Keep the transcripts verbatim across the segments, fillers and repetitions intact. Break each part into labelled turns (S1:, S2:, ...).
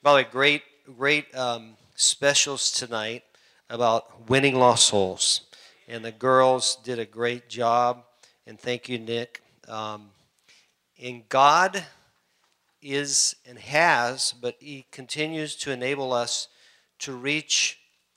S1: By the way, great, great um, specials tonight about winning lost souls. And the girls did a great job. And thank you, Nick. Um, and God is and has, but He continues to enable us to reach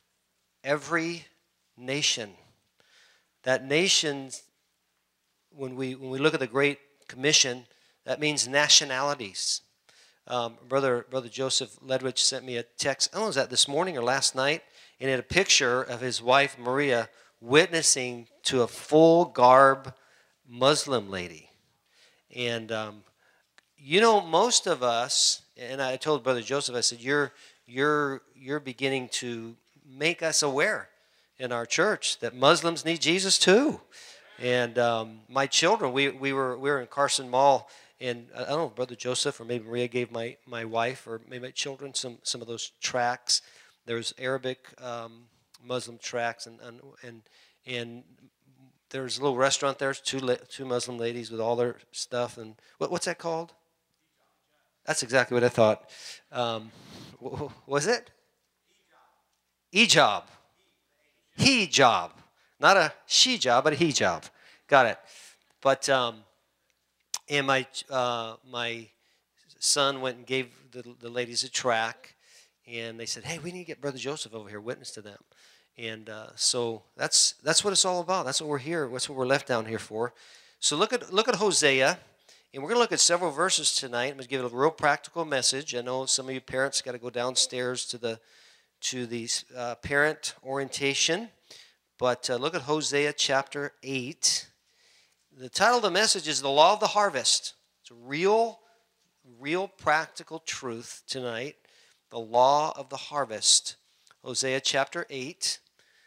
S1: every nation. That nation, when we when we look at the Great Commission, that means nationalities. Um, brother brother Joseph Ledwich sent me a text. I don't know, was that this morning or last night? And it had a picture of his wife Maria witnessing to a full garb Muslim lady. And um, you know, most of us, and I told Brother Joseph, I said, you're you're you're beginning to make us aware in our church that Muslims need Jesus too. And um, my children, we we were we were in Carson Mall, and I don't know, Brother Joseph or maybe Maria gave my, my wife or maybe my children some, some of those tracts. There's Arabic um, Muslim tracts, and and and, and there's a little restaurant there. Two two Muslim ladies with all their stuff, and what what's that called? That's exactly what I thought. Um, was it? Ejab. Hijab. Not a she job, but a hijab. Got it. But um, and my uh, my son went and gave the, the ladies a track, and they said, "Hey, we need to get Brother Joseph over here, witness to them." And uh, so that's that's what it's all about. That's what we're here. That's what we're left down here for. So look at look at Hosea. And we're going to look at several verses tonight. I'm going to give it a real practical message. I know some of you parents got to go downstairs to the to the uh, parent orientation. But uh, look at Hosea chapter eight. The title of the message is The Law of the Harvest. It's a real, real practical truth tonight. The Law of the Harvest. Hosea chapter eight.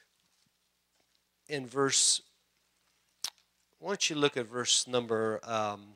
S1: In verse, why don't you look at verse number... Um,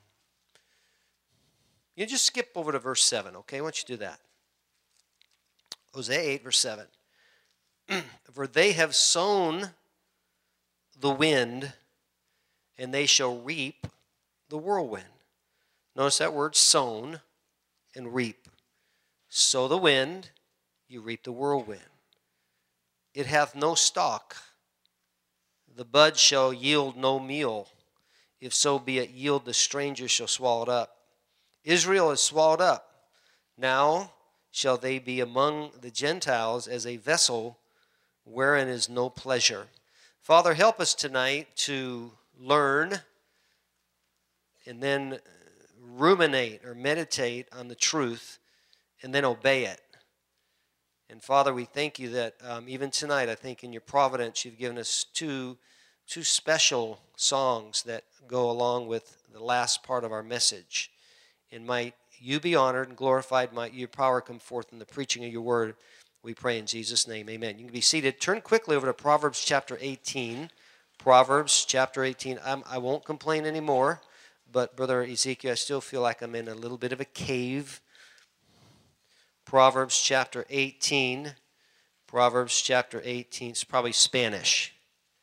S1: You just skip over to verse seven, okay? Why don't you do that? Hosea eight, verse seven. For they have sown the wind, and they shall reap the whirlwind. Notice that word, sown and reap. Sow the wind, you reap the whirlwind. It hath no stalk. The bud shall yield no meal. If so be it yield, the stranger shall swallow it up. Israel is swallowed up. Now shall they be among the Gentiles as a vessel wherein is no pleasure. Father, help us tonight to learn and then ruminate or meditate on the truth and then obey it. And Father, we thank you that um, even tonight, I think in your providence, you've given us two, two special songs that go along with the last part of our message. And might you be honored and glorified. Might your power come forth in the preaching of your word. We pray in Jesus' name. Amen. You can be seated. Turn quickly over to Proverbs chapter eighteen. Proverbs chapter eighteen. I'm, I won't complain anymore. But, Brother Ezekiel, I still feel like I'm in a little bit of a cave. Proverbs chapter eighteen. Proverbs chapter eighteen. It's probably Spanish.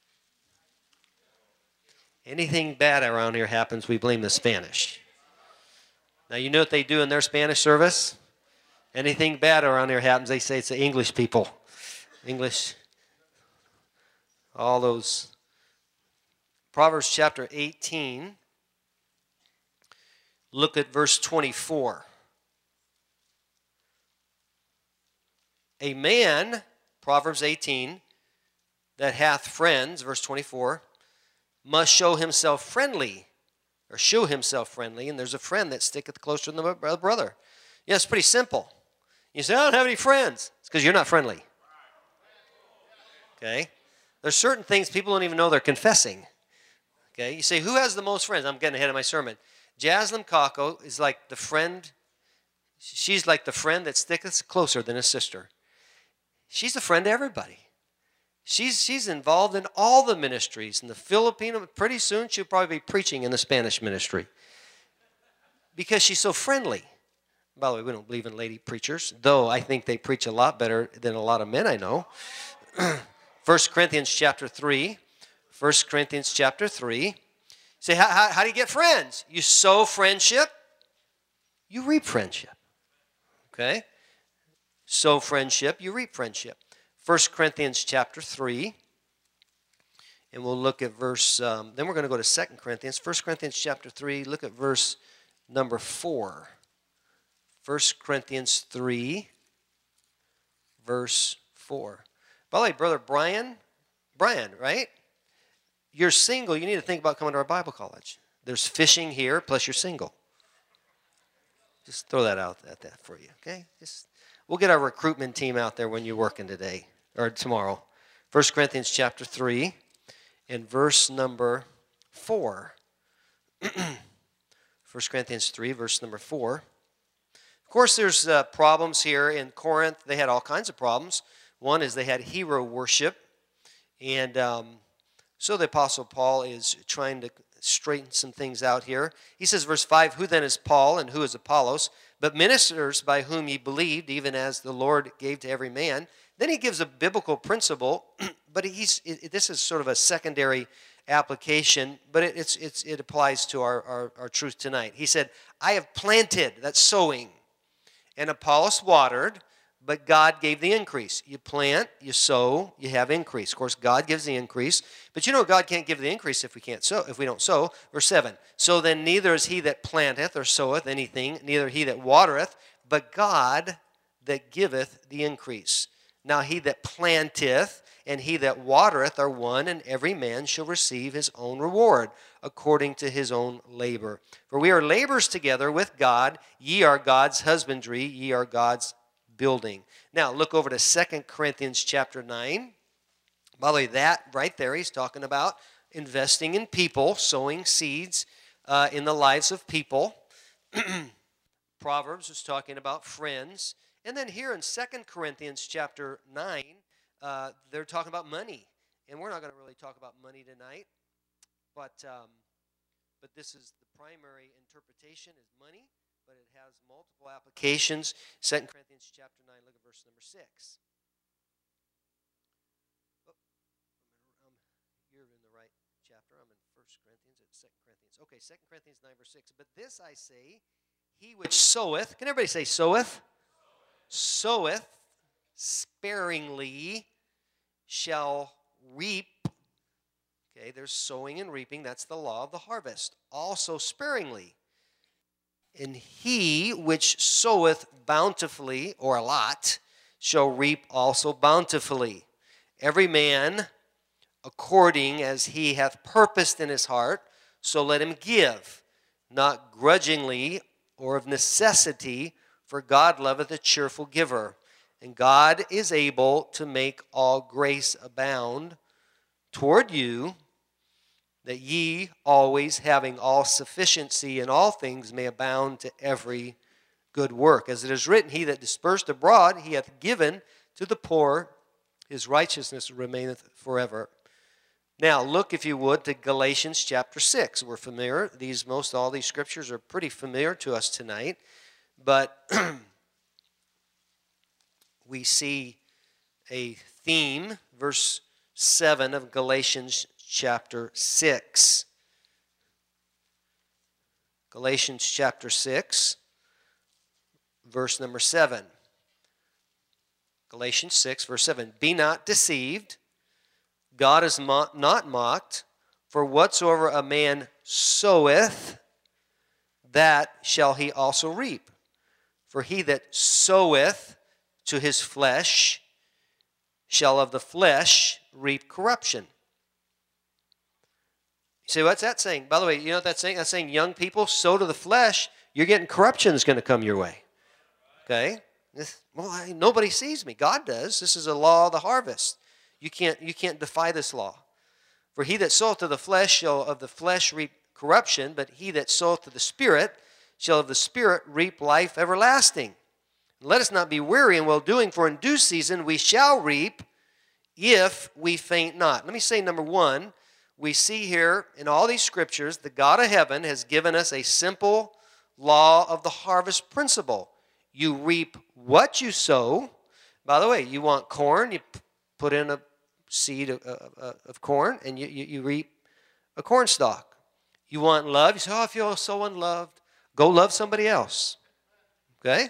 S1: Anything bad around here happens, we blame the Spanish. Now, you know what they do in their Spanish service? Anything bad around here happens, they say it's the English people. English. All those. Proverbs chapter eighteen. Look at verse twenty-four. A man, Proverbs eighteen, that hath friends, verse twenty-four, must show himself friendly. Or shew himself friendly, and there's a friend that sticketh closer than the brother. Yeah, it's pretty simple. You say, I don't have any friends. It's because you're not friendly. Okay? There's certain things people don't even know they're confessing. Okay? You say, who has the most friends? I'm getting ahead of my sermon. Jaslim Kako is like the friend. She's like the friend that sticketh closer than a sister. She's a friend to everybody. She's, she's involved in all the ministries. In the Filipino, pretty soon she'll probably be preaching in the Spanish ministry. Because she's so friendly. By the way, we don't believe in lady preachers, though I think they preach a lot better than a lot of men I know. First Corinthians chapter three. First Corinthians chapter three. Say, how, how, how do you get friends? You sow friendship, you reap friendship. Okay? sow friendship, you reap friendship. First Corinthians chapter three. And we'll look at verse, um, then we're going to go to Second Corinthians. First Corinthians chapter three, look at verse number four. First Corinthians three, verse four. By the way, Brother Brian, Brian, right? You're single, you need to think about coming to our Bible college. There's fishing here, plus you're single. Just throw that out at that for you, okay? Just, we'll get our recruitment team out there when you're working today, or tomorrow. First Corinthians chapter three. In verse number four. First Corinthians three, verse number four. Of course, there's uh, problems here in Corinth. They had all kinds of problems. One is they had hero worship. And um, so the Apostle Paul is trying to straighten some things out here. He says, verse five, who then is Paul and who is Apollos? But ministers by whom ye believed, even as the Lord gave to every man. Then he gives a biblical principle, but he's it, this is sort of a secondary application, but it, it's, it's, it applies to our, our, our truth tonight. He said, I have planted, that's sowing, and Apollos watered, but God gave the increase. You plant, you sow, you have increase. Of course, God gives the increase, but you know God can't give the increase if we can't sow, if we don't sow. Verse seven, so then neither is he that planteth or soweth anything, neither he that watereth, but God that giveth the increase. Now he that planteth and he that watereth are one, and every man shall receive his own reward, according to his own labor. For we are laborers together with God. Ye are God's husbandry, ye are God's building. Now look over to Second Corinthians chapter nine. By the way, that right there, he's talking about investing in people, sowing seeds uh, in the lives of people. Proverbs is talking about friends. And then here in Second Corinthians chapter nine, uh, they're talking about money. And we're not going to really talk about money tonight, but um, but this is the primary interpretation is money, but it has multiple applications. Second Corinthians chapter nine, look at verse number six. Oh, um, you're in the right chapter. I'm in First Corinthians, it's Second Corinthians. Okay, Second Corinthians nine, verse six. But this I say, he which soweth, can everybody say soweth? Soweth sparingly shall reap. Okay, there's sowing and reaping. That's the law of the harvest. Also sparingly. And he which soweth bountifully, or a lot, shall reap also bountifully. Every man according as he hath purposed in his heart, so let him give, not grudgingly or of necessity, for God loveth a cheerful giver. And God is able to make all grace abound toward you, that ye always having all sufficiency in all things may abound to every good work. As it is written, he that dispersed abroad, he hath given to the poor, his righteousness remaineth forever. Now, look, if you would, to Galatians chapter six. We're familiar. These, most all these scriptures are pretty familiar to us tonight. But we see a theme, verse seven of Galatians chapter six. Galatians chapter six, verse number seven. Galatians six, verse seven. Be not deceived, God is mo- not mocked, for whatsoever a man soweth, that shall he also reap. For he that soweth to his flesh shall of the flesh reap corruption. You say, what's that saying? By the way, you know what that's saying? That's saying young people, sow to the flesh, you're getting corruption is going to come your way. Okay? This, well, I, nobody sees me. God does. This is a law of the harvest. You can't, you can't defy this law. For he that soweth to the flesh shall of the flesh reap corruption, but he that soweth to the Spirit shall of the Spirit reap life everlasting. Let us not be weary in well-doing, for in due season we shall reap if we faint not. Let me say, number one, we see here in all these scriptures, the God of heaven has given us a simple law of the harvest principle. You reap what you sow. By the way, you want corn, you put in a seed of, of, of corn, and you, you, you reap a corn stalk. You want love, you say, oh, I feel so unloved. Go love somebody else. Okay?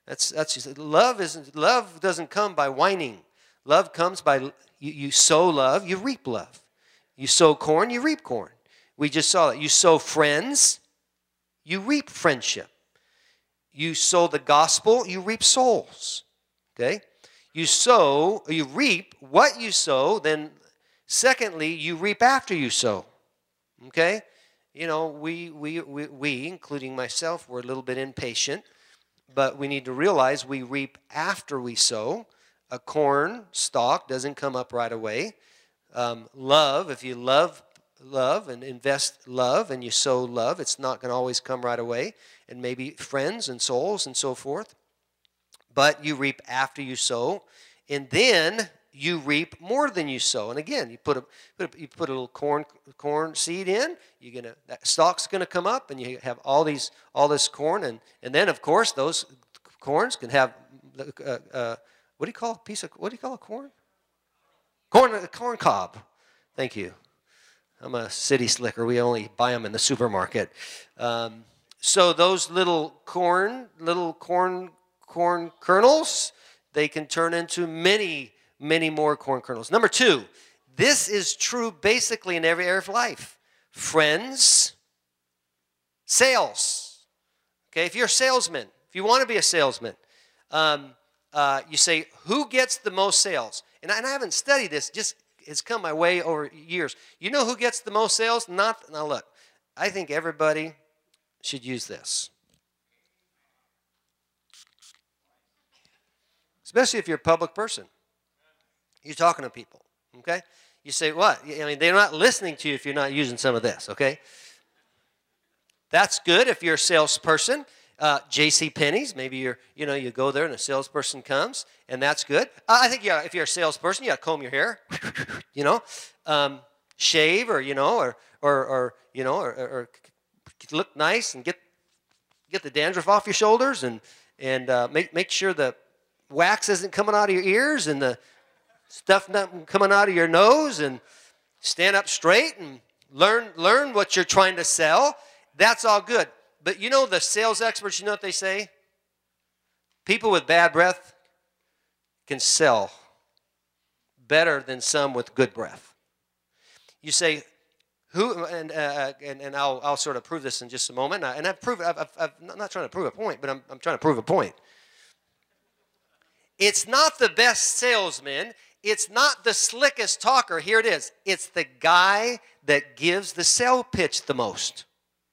S1: That's that's just, love isn't love doesn't come by whining. Love comes by you, you sow love, you reap love. You sow corn, you reap corn. We just saw that. You sow friends, you reap friendship. You sow the gospel, you reap souls. Okay? You sow, you reap what you sow, then secondly, you reap after you sow. Okay? You know, we, we, we, we, including myself, we're a little bit impatient, but we need to realize we reap after we sow. A corn stalk doesn't come up right away. Um, love, if you love love and invest love and you sow love, it's not going to always come right away. And maybe friends and souls and so forth. But you reap after you sow. And then you reap more than you sow. And again, you put a, put a you put a little corn corn seed in. You're gonna that stalk's gonna come up, and you have all these all this corn, and and then of course those corns can have uh, uh, what do you call a piece of what do you call a corn? Corn a corn cob. Thank you. I'm a city slicker. We only buy them in the supermarket. Um, so those little corn little corn corn kernels, they can turn into many. Many more corn kernels. Number two, this is true basically in every area of life. Friends, sales. Okay, if you're a salesman, if you want to be a salesman, um, uh, you say, who gets the most sales? And I, and I haven't studied this, just it's come my way over years. You know who gets the most sales? Not, now look, I think everybody should use this. Especially if you're a public person. You're talking to people, okay? You say, what? I mean, they're not listening to you if you're not using some of this, okay? That's good if you're a salesperson. Uh, J C Penney's, maybe you're, you know, you go there and a salesperson comes, and that's good. Uh, I think, yeah, if you're a salesperson, you got to comb your hair, you know, um, shave, or you know, or or, or you know, or, or look nice and get get the dandruff off your shoulders, and and uh, make make sure the wax isn't coming out of your ears and the stuff not coming out of your nose, and stand up straight and learn learn what you're trying to sell. That's all good. But you know the sales experts, you know what they say? People with bad breath can sell better than some with good breath. You say, who, and uh, and, and I'll, I'll sort of prove this in just a moment. And I've proved, I've, I've, I'm not trying to prove a point, but I'm, I'm trying to prove a point. It's not the best salesman. It's not the slickest talker. Here it is. It's the guy that gives the sale pitch the most.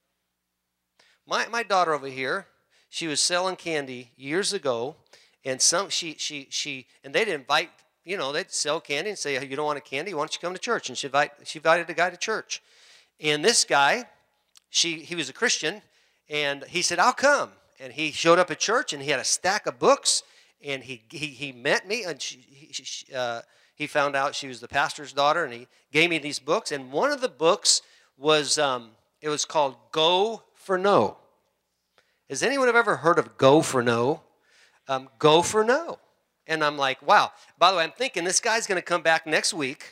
S1: My my daughter over here, she was selling candy years ago, and some she she she and they'd invite, you know, they'd sell candy and say, hey, you don't want a candy? Why don't you come to church? And she invite she invited a guy to church. And this guy, she he was a Christian, and he said, I'll come. And he showed up at church, and he had a stack of books. And he, he he met me, and she, he, she, uh, he found out she was the pastor's daughter, and he gave me these books. And one of the books was, um, it was called Go for No. Has anyone ever heard of Go for No? Um, Go for No. And I'm like, wow. By the way, I'm thinking this guy's going to come back next week,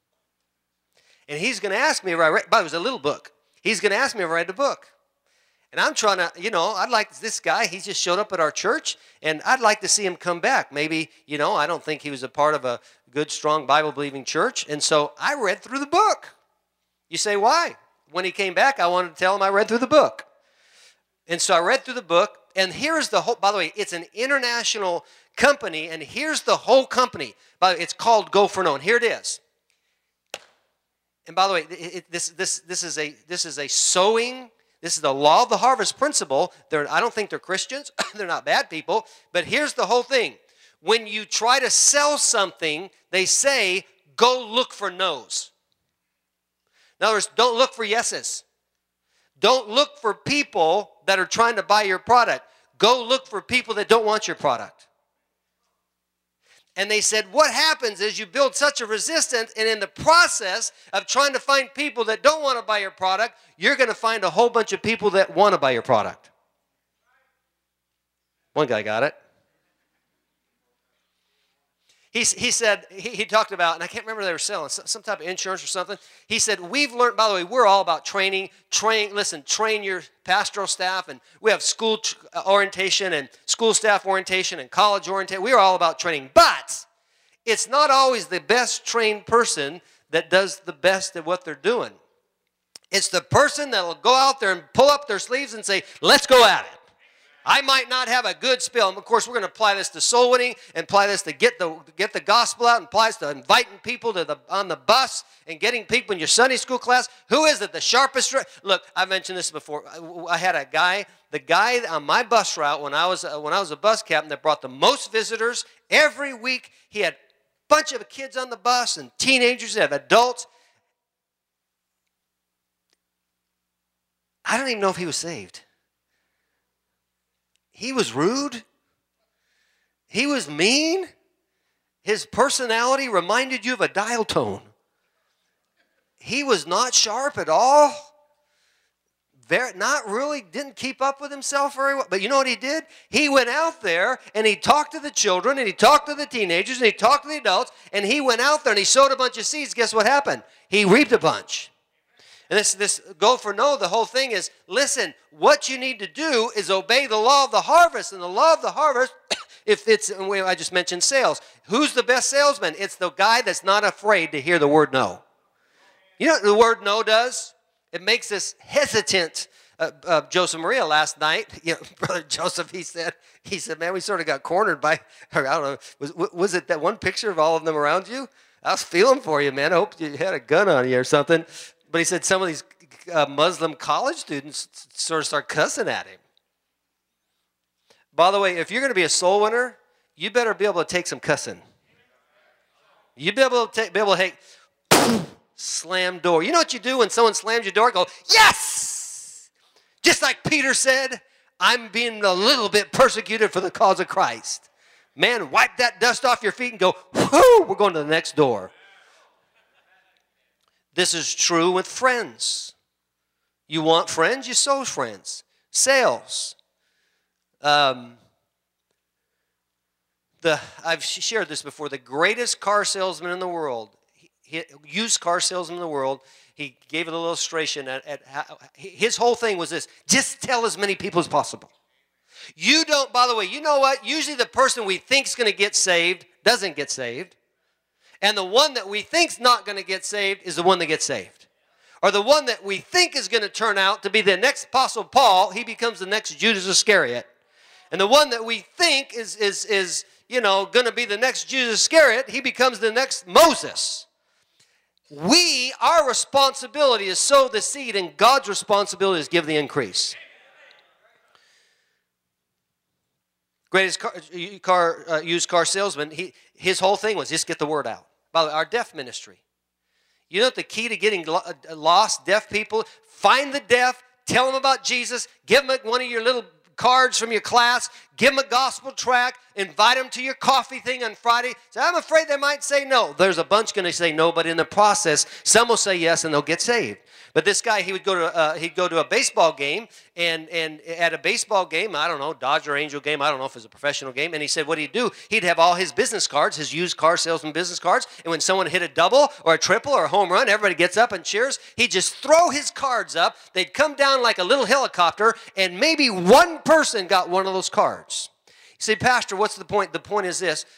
S1: and he's going to ask me if I read, but it was a little book. He's going to ask me if I read the book. And I'm trying to, you know, I'd like this guy, he just showed up at our church, and I'd like to see him come back. Maybe, you know, I don't think he was a part of a good, strong, Bible-believing church. And so I read through the book. You say, why? When he came back, I wanted to tell him I read through the book. And so I read through the book, and here's the whole, by the way, it's an international company, and here's the whole company. By the way, it's called Go for No, and here it is. And by the way, it, it, this, this, this, is a, this is a sowing. This is the law of the harvest principle. They're, I don't think they're Christians. They're not bad people. But here's the whole thing. When you try to sell something, they say, go look for no's. In other words, don't look for yeses. Don't look for people that are trying to buy your product. Go look for people that don't want your product. And they said, what happens is you build such a resistance, and in the process of trying to find people that don't want to buy your product, you're going to find a whole bunch of people that want to buy your product. One guy got it. He, he said, he, he talked about, and I can't remember they were selling, some, some type of insurance or something. He said, we've learned, by the way, we're all about training, train, listen, train your pastoral staff, and we have school tr- orientation and school staff orientation and college orientation. We are all about training, but it's not always the best trained person that does the best at what they're doing. It's the person that will go out there and pull up their sleeves and say, let's go at it. I might not have a good spill. And of course, we're going to apply this to soul winning and apply this to get the get the gospel out and apply this to inviting people to the on the bus and getting people in your Sunday school class. Who is it? The sharpest? Look, I've mentioned this before. I, I had a guy, the guy on my bus route when I was uh, when I was a bus captain that brought the most visitors every week. He had a bunch of kids on the bus and teenagers and adults. I don't even know if he was saved. He was rude. He was mean. His personality reminded you of a dial tone. He was not sharp at all. Very, not really, didn't keep up with himself very well. But you know what he did? He went out there and he talked to the children and he talked to the teenagers and he talked to the adults and he went out there and he sowed a bunch of seeds. Guess what happened? He reaped a bunch. And this, this go for no, the whole thing is, listen, what you need to do is obey the law of the harvest. And the law of the harvest, if it's, I just mentioned sales. Who's the best salesman? It's the guy that's not afraid to hear the word no. You know what the word no does? It makes us hesitant. Uh, uh, Joseph Maria last night, you know, Brother Joseph, he said, he said, man, we sort of got cornered by, or I don't know, was, was it that one picture of all of them around you? I was feeling for you, man. I hope you had a gun on you or something. But he said some of these uh, Muslim college students sort of start cussing at him. By the way, if you're going to be a soul winner, you better be able to take some cussing. You be able to take, be able to take, slam door. You know what you do when someone slams your door? Go, yes! Just like Peter said, I'm being a little bit persecuted for the cause of Christ. Man, wipe that dust off your feet and go, whoo, we're going to the next door. This is true with friends. You want friends, you sow friends. Sales. Um, the I've shared this before. The greatest car salesman in the world, he, he, used car salesman in the world, he gave an illustration. At, at how, his whole thing was this: just tell as many people as possible. You don't, by the way, you know what? Usually the person we think is going to get saved doesn't get saved. And the one that we think's not going to get saved is the one that gets saved. Or the one that we think is going to turn out to be the next Apostle Paul, he becomes the next Judas Iscariot. And the one that we think is, is, is you know, going to be the next Judas Iscariot, he becomes the next Moses. We, our responsibility is sow the seed, and God's responsibility is give the increase. Greatest car, car uh, used car salesman, he, his whole thing was just get the word out. By the way, our deaf ministry. You know what the key to getting lo- lost deaf people? Find the deaf, tell them about Jesus, give them one of your little cards from your class, give them a gospel tract, invite them to your coffee thing on Friday. So I'm afraid they might say no. There's a bunch going to say no, but in the process, some will say yes and they'll get saved. But this guy, he would go to uh, he'd go to a baseball game, and and at a baseball game, I don't know, Dodger Angel game, I don't know if it's a professional game, and he said what he'd do, he'd have all his business cards, his used car salesman business cards, and when someone hit a double or a triple or a home run, everybody gets up and cheers. He'd just throw his cards up, they'd come down like a little helicopter, and maybe one person got one of those cards. You say, Pastor, what's the point? The point is this: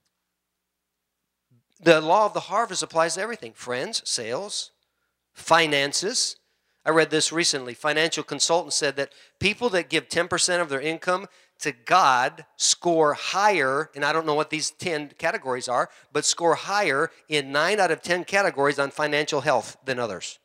S1: the law of the harvest applies to everything. Friends, sales, finances. I read this recently. Financial consultant said that people that give ten percent of their income to God score higher, and I don't know what these ten categories are, but score higher in nine out of ten categories on financial health than others.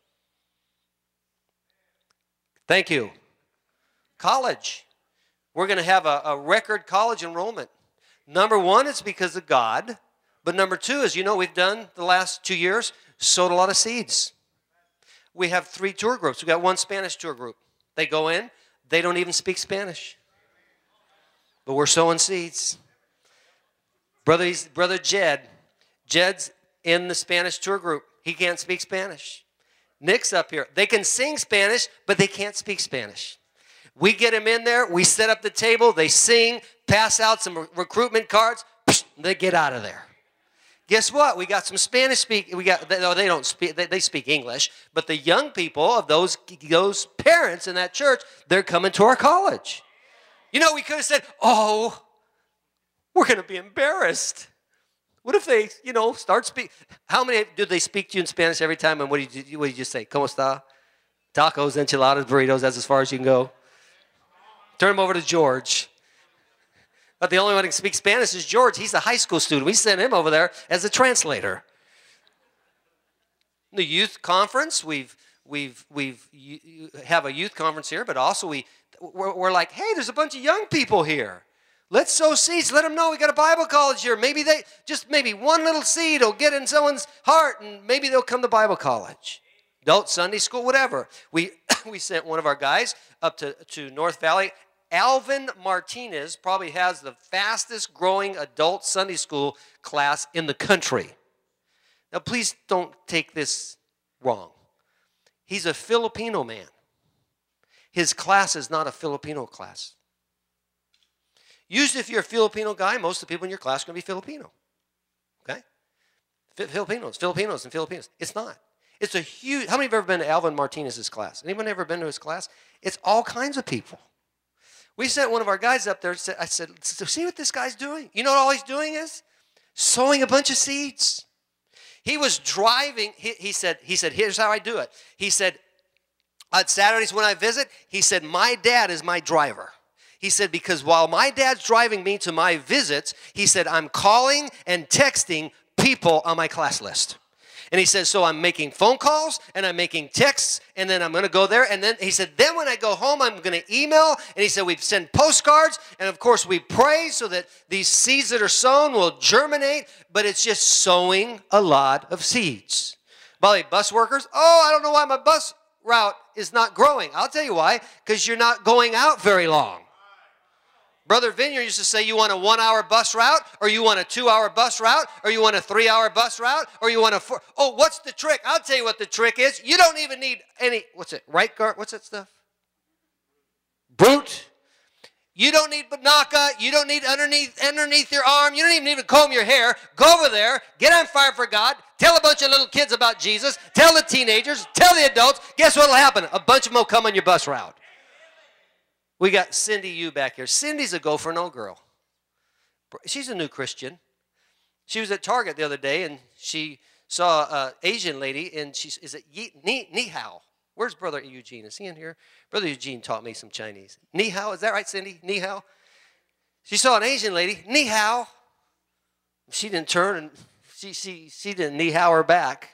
S1: Thank you. College. We're going to have a, a record college enrollment. Number one, it's because of God. But number two, as you know, we've done the last two years, sowed a lot of seeds. We have three tour groups. We've got one Spanish tour group. They go in, they don't even speak Spanish. But we're sowing seeds. Brother, he's, Brother Jed, Jed's in the Spanish tour group. He can't speak Spanish. Nick's up here. They can sing Spanish, but they can't speak Spanish. We get them in there, we set up the table, they sing, pass out some re- recruitment cards, they get out of there. Guess what? We got some Spanish speak. We got no, they don't speak. They, they speak English, but the young people of those those parents in that church, they're coming to our college. You know, we could have said, "Oh, we're going to be embarrassed." What if they, you know, start speak? How many do they speak to you in Spanish every time? And what do you what do you just say? ¿Cómo está? Tacos, enchiladas, burritos. That's as far as you can go. Turn them over to George. But the only one who can speak Spanish is George. He's a high school student. We sent him over there as a translator. The youth conference, we've we've we've you have a youth conference here, but also we we're, we're like, hey, there's a bunch of young people here. Let's sow seeds. Let them know we got a Bible college here. Maybe they just maybe one little seed will get in someone's heart, and maybe they'll come to Bible college. Adult Sunday school, whatever. We we sent one of our guys up to, to North Valley. Alvin Martinez probably has the fastest growing adult Sunday school class in the country. Now, please don't take this wrong. He's a Filipino man. His class is not a Filipino class. Usually, if you're a Filipino guy, most of the people in your class are going to be Filipino. Okay? Filipinos, Filipinos, and Filipinos. It's not. It's a huge, how many have ever been to Alvin Martinez's class? Anyone ever been to his class? It's all kinds of people. We sent one of our guys up there. I said, see what this guy's doing? You know what all he's doing is? Sowing a bunch of seeds. He was driving, he, he said, he said, here's how I do it. He said, on Saturdays when I visit, he said, my dad is my driver. He said, because while my dad's driving me to my visits, he said, I'm calling and texting people on my class list. And he says, so I'm making phone calls, and I'm making texts, and then I'm going to go there. And then he said, then when I go home, I'm going to email. And he said, we send postcards, and of course we pray so that these seeds that are sown will germinate. But it's just sowing a lot of seeds. By the way, bus workers, oh, I don't know why my bus route is not growing. I'll tell you why, because you're not going out very long. Brother Vineyard used to say, you want a one-hour bus route, or you want a two-hour bus route, or you want a three-hour bus route, or you want a four. Oh, what's the trick? I'll tell you what the trick is. You don't even need any, what's it, right guard? What's that stuff? Brute. You don't need banaka. You don't need underneath underneath your arm. You don't even need to comb your hair. Go over there. Get on fire for God. Tell a bunch of little kids about Jesus. Tell the teenagers. Tell the adults. Guess what will happen? A bunch of them will come on your bus route. We got Cindy Yu back here. Cindy's a go-for-no girl. She's a new Christian. She was at Target the other day, and she saw an Asian lady, and she is it Yi, Ni, Ni Hao. Where's Brother Eugene? Is he in here? Brother Eugene taught me some Chinese. Ni Hao, is that right, Cindy? Ni Hao? She saw an Asian lady, Ni Hao. She didn't turn, and she, she, she didn't Ni Hao her back.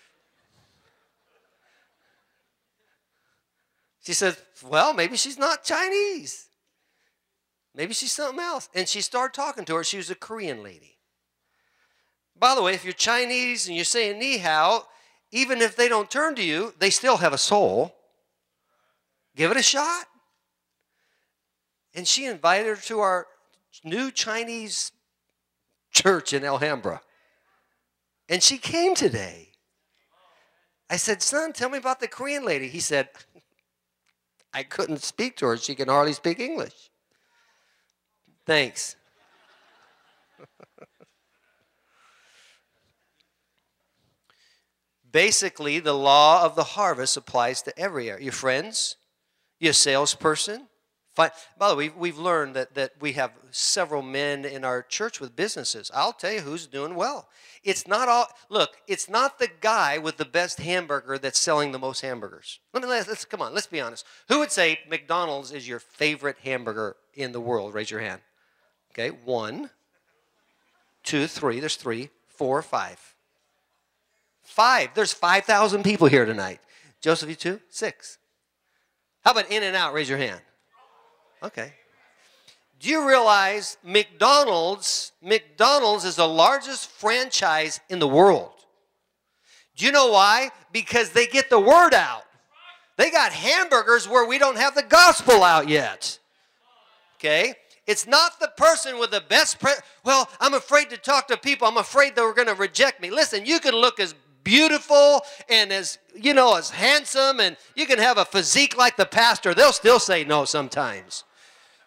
S1: She said, well, maybe she's not Chinese. Maybe she's something else. And she started talking to her. She was a Korean lady. By the way, if you're Chinese and you're saying ni hao, even if they don't turn to you, they still have a soul. Give it a shot. And she invited her to our new Chinese church in Alhambra. And she came today. I said, son, tell me about the Korean lady. He said, I couldn't speak to her. She can hardly speak English. Thanks. Basically, the law of the harvest applies to every area. Your friends, you're a salesperson. By the way, we've, we've learned that, that we have several men in our church with businesses. I'll tell you who's doing well. It's not all, look, it's not the guy with the best hamburger that's selling the most hamburgers. Let me, let's, come on, let's be honest. Who would say McDonald's is your favorite hamburger in the world? Raise your hand. Okay, one, two, three, there's three, four, five. Five, there's five thousand people here tonight. Joseph, you two? Six. How about In-N-Out? Raise your hand. Okay. Do you realize McDonald's, McDonald's is the largest franchise in the world? Do you know why? Because they get the word out. They got hamburgers where we don't have the gospel out yet. Okay? It's not the person with the best, pre- well, I'm afraid to talk to people. I'm afraid they're going to reject me. Listen, you can look as beautiful and as, you know, as handsome, and you can have a physique like the pastor. They'll still say no sometimes.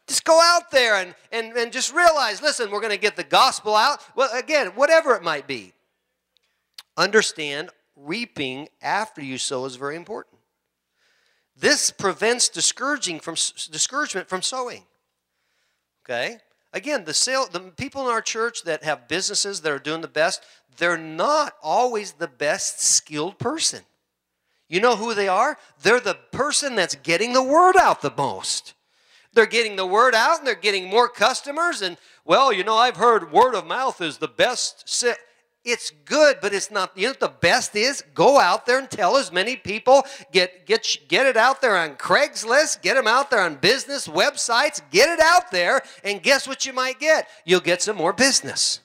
S1: Just go out there and, and, and just realize, listen, we're going to get the gospel out. Well, again, whatever it might be. Understand, reaping after you sow is very important. This prevents discouraging from discouragement from sowing. Okay? Again, the sale, the people in our church that have businesses that are doing the best, they're not always the best skilled person. You know who they are? They're the person that's getting the word out the most. They're getting the word out and they're getting more customers. And, well, you know, I've heard word of mouth is the best. It's good, but it's not. You know what the best is? Go out there and tell as many people. Get, get, get it out there on Craigslist. Get them out there on business websites. Get it out there. And guess what you might get? You'll get some more business.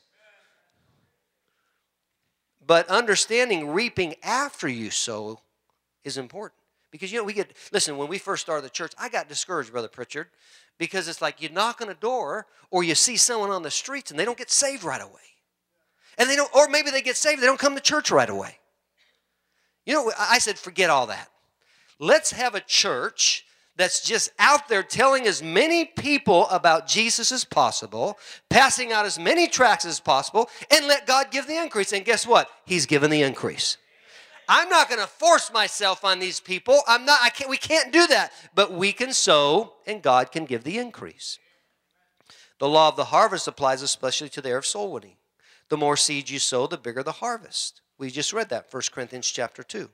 S1: But understanding reaping after you sow is important. Because, you know, we get, listen, when we first started the church, I got discouraged, Brother Pritchard, because it's like you knock on a door or you see someone on the streets and they don't get saved right away. And they don't, or maybe they get saved, they don't come to church right away. You know, I said, forget all that. Let's have a church that's just out there telling as many people about Jesus as possible, passing out as many tracts as possible, and let God give the increase. And guess what? He's given the increase. I'm not going to force myself on these people. I'm not, I can't, we can't do that. But we can sow, and God can give the increase. The law of the harvest applies especially to the area of soul winning. The more seeds you sow, the bigger the harvest. We just read that, First Corinthians chapter two.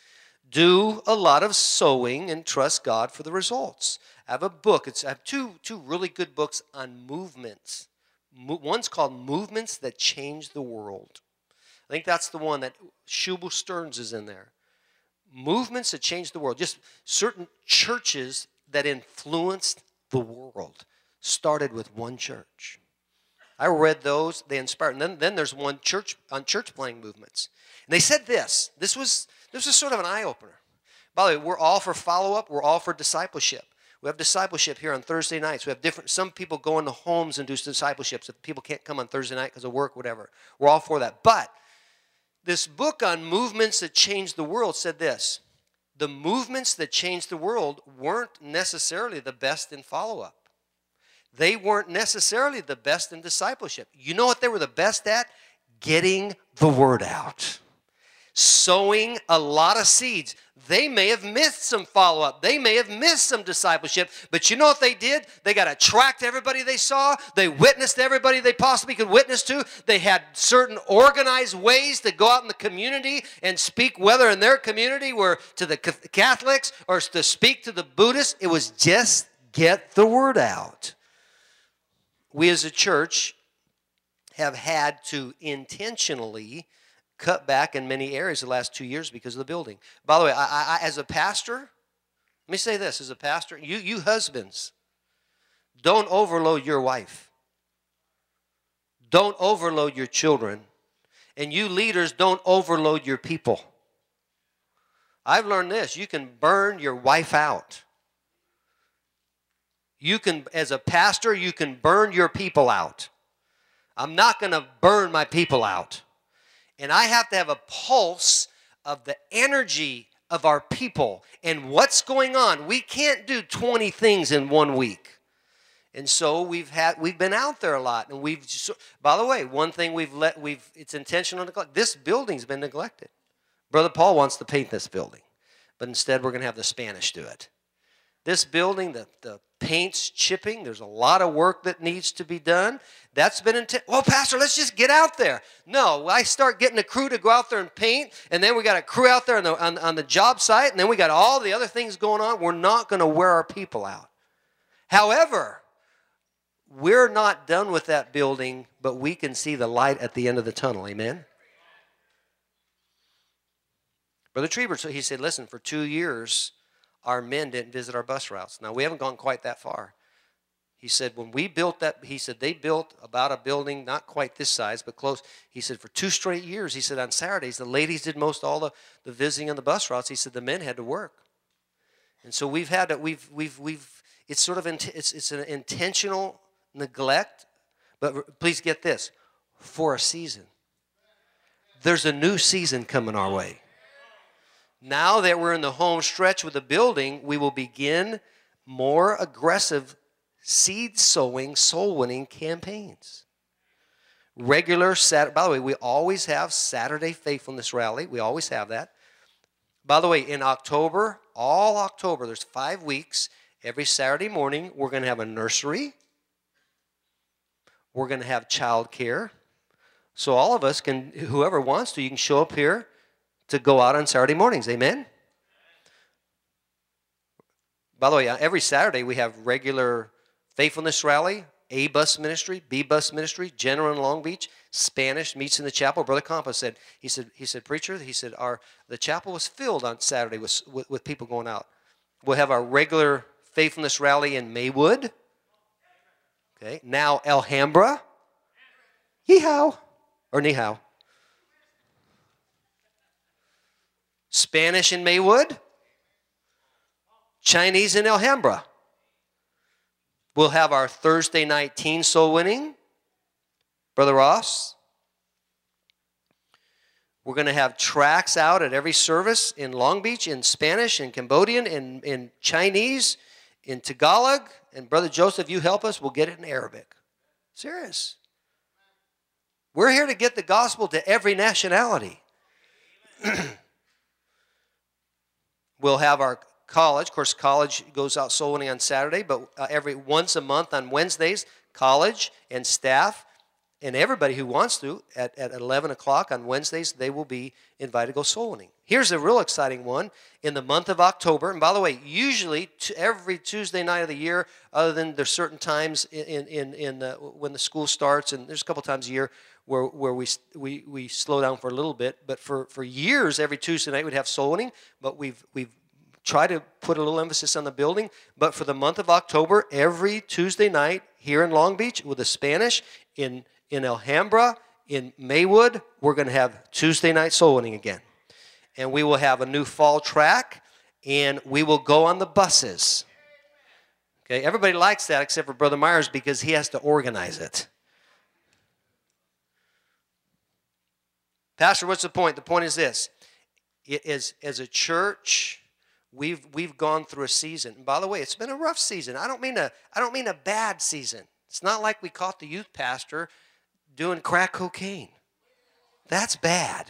S1: Do a lot of sowing and trust God for the results. I have a book. It's, I have two, two really good books on movements. Mo- one's called Movements That Change the World. I think that's the one that Shubal Stearns is in there. Movements that change the world. Just certain churches that influenced the world. Started with one church. I read those. They inspired. And then, then there's one church on church planting movements. And they said this. This was, this was sort of an eye-opener. By the way, we're all for follow-up. We're all for discipleship. We have discipleship here on Thursday nights. We have different, some people go into homes and do discipleships. If people can't come on Thursday night because of work, whatever. We're all for that. But this book on movements that changed the world said this. The movements that changed the world weren't necessarily the best in follow-up. They weren't necessarily the best in discipleship. You know what they were the best at? Getting the word out. Sowing a lot of seeds. They may have missed some follow-up. They may have missed some discipleship. But you know what they did? They got to attract everybody they saw. They witnessed everybody they possibly could witness to. They had certain organized ways to go out in the community and speak, whether in their community were to the Catholics or to speak to the Buddhists. It was just get the word out. We as a church have had to intentionally cut back in many areas the last two years because of the building. By the way, I, I, as a pastor, let me say this, as a pastor, you, you husbands, don't overload your wife. Don't overload your children. And you leaders, don't overload your people. I've learned this, you can burn your wife out. You can, as a pastor, you can burn your people out. I'm not going to burn my people out. And I have to have a pulse of the energy of our people and what's going on. We can't do twenty things in one week. And so we've had we've been out there a lot. And we've just, by the way, one thing we've let we've it's intentional neglect. This building's been neglected. Brother Paul wants to paint this building, but instead we're going to have the Spanish do it. This building, the, the paint's chipping. There's a lot of work that needs to be done. That's been intense. Well, Pastor, let's just get out there. No, I start getting a crew to go out there and paint, and then we got a crew out there on the, on, on the job site, and then we got all the other things going on. We're not going to wear our people out. However, we're not done with that building, but we can see the light at the end of the tunnel. Amen? Brother Trieber, so he said, listen, for two years, our men didn't visit our bus routes. Now, we haven't gone quite that far. He said, when we built that, he said, they built about a building, not quite this size, but close. He said, for two straight years, he said, on Saturdays, the ladies did most all the, the visiting on the bus routes. He said, the men had to work. And so we've had, to, we've, we've, we've, it's sort of, it's, it's an intentional neglect, but please get this, for a season. There's a new season coming our way. Now that we're in the home stretch with the building, we will begin more aggressive seed sowing, soul winning campaigns. Regular Saturday, by the way, we always have Saturday Faithfulness Rally. We always have that. By the way, in October, all October, there's five weeks. Every Saturday morning, we're going to have a nursery. We're going to have child care. So all of us can, whoever wants to, you can show up here to go out on Saturday mornings. Amen? By the way, every Saturday we have regular Faithfulness Rally, A Bus Ministry, B Bus Ministry, General in Long Beach, Spanish meets in the chapel. Brother Compa said, he said, he said, preacher, he said, our the chapel was filled on Saturday with, with, with people going out. We'll have our regular Faithfulness Rally in Maywood. Okay, now Alhambra. Yeehaw. Or ni hao. Spanish in Maywood. Chinese in Alhambra. We'll have our Thursday night teen soul winning. Brother Ross. We're going to have tracts out at every service in Long Beach, in Spanish, in Cambodian, in, in Chinese, in Tagalog. And Brother Joseph, you help us, we'll get it in Arabic. Serious. We're here to get the gospel to every nationality. We'll have our college. Of course, college goes out soul winning on Saturday, but uh, every once a month on Wednesdays, college and staff and everybody who wants to, at, at eleven o'clock on Wednesdays, they will be invited to go soul winning. Here's a real exciting one. In the month of October, and by the way, usually t- every Tuesday night of the year, other than there's certain times in, in, in the, when the school starts, and there's a couple times a year where, where we, we, we slow down for a little bit, but for, for years, every Tuesday night we'd have soul winning, but we've, we've tried to put a little emphasis on the building. But for the month of October, every Tuesday night here in Long Beach with the Spanish, in In Alhambra, in Maywood, we're going to have Tuesday night soul winning again. And we will have a new fall track, and we will go on the buses. Okay, everybody likes that except for Brother Myers because he has to organize it. Pastor, what's the point? The point is this. It is, as a church, we've, we've gone through a season. And by the way, it's been a rough season. I don't mean a, I don't mean a bad season. It's not like we caught the youth pastor doing crack cocaine. That's bad.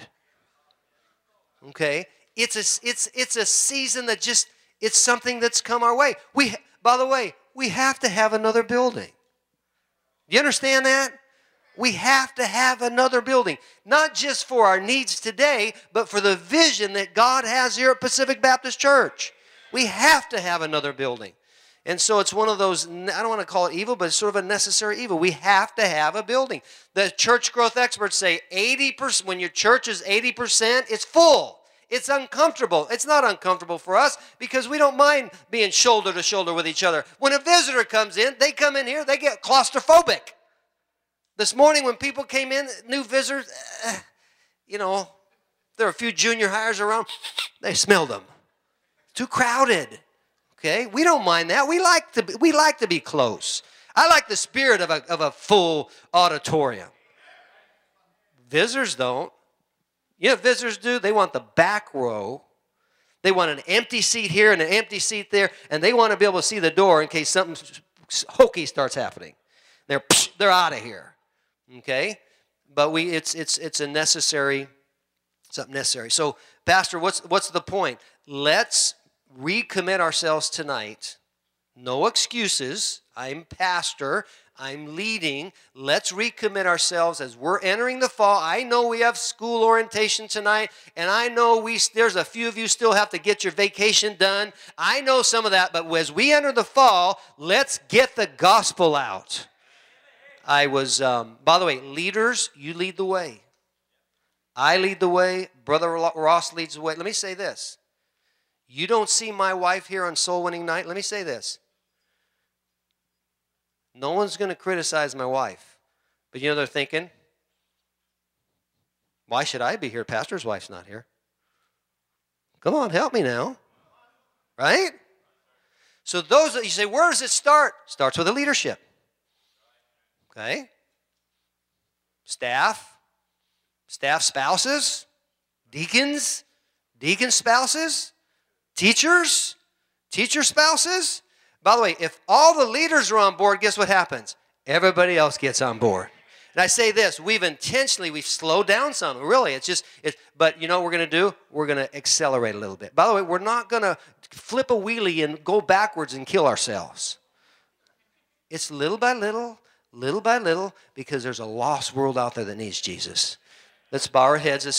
S1: Okay? It's a, it's, it's a season that just, it's something that's come our way. We, by the way, we have to have another building. You understand that? We have to have another building. Not just for our needs today, but for the vision that God has here at Pacific Baptist Church. We have to have another building. And so it's one of those, I don't want to call it evil, but it's sort of a necessary evil. We have to have a building. The church growth experts say eighty percent, when your church is eighty percent, it's full. It's uncomfortable. It's not uncomfortable for us because we don't mind being shoulder to shoulder with each other. When a visitor comes in, they come in here, they get claustrophobic. This morning when people came in, new visitors, uh, you know, there were a few junior hires around, they smelled them. Too crowded. Okay, we don't mind that. We like to be, we like to be close. I like the spirit of a of a full auditorium. Visitors don't. You know what visitors do? They want the back row. They want an empty seat here and an empty seat there, and they want to be able to see the door in case something hokey starts happening. They're they're out of here. Okay, but we it's it's it's a necessary something necessary. So, Pastor, what's what's the point? Let's recommit ourselves tonight. No excuses. I'm pastor. I'm leading. Let's recommit ourselves as we're entering the fall. I know we have school orientation tonight, and I know we there's a few of you still have to get your vacation done. I know some of that, but as we enter the fall, let's get the gospel out. I was, um, by the way, leaders, you lead the way. I lead the way. Brother Ross leads the way. Let me say this. You don't see my wife here on Soul Winning Night. Let me say this. No one's going to criticize my wife. But you know they're thinking, why should I be here? Pastor's wife's not here. Come on, help me now. Right? So those that you say, where does it start? Starts with the leadership. Okay? Staff, staff spouses, deacons, deacon spouses, teachers, teacher spouses, By the way, if all the leaders are on board, guess what happens? Everybody else gets on board. And I say this, we've intentionally, we've slowed down some. Really, it's just, it, but you know what we're going to do? We're going to accelerate a little bit. By the way, we're not going to flip a wheelie and go backwards and kill ourselves. It's little by little, little by little, because there's a lost world out there that needs Jesus. Let's bow our heads. Let's